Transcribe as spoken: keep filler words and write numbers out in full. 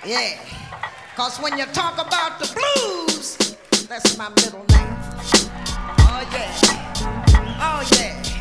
Yeah. Cause when you talk about the blues, that's my middle name. Oh yeah. Oh yeah.